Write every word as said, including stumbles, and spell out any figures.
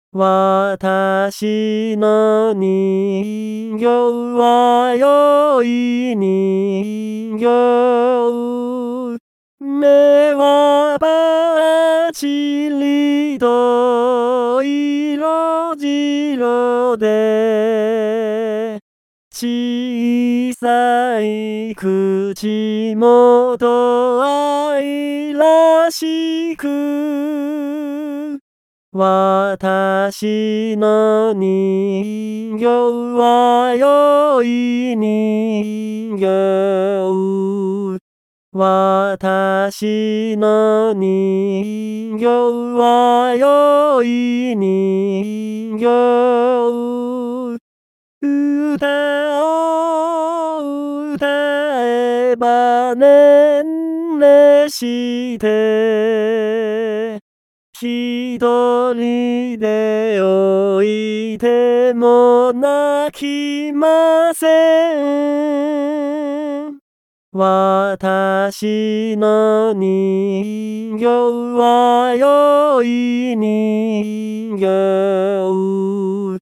私の人形は良い人形。目はバッチリと色白で、小さい口元愛らしく、私の人形は良い人形。私の人形は良い人形。歌を歌えば年齢して一人でおいても泣きません。私の人形は良い人形。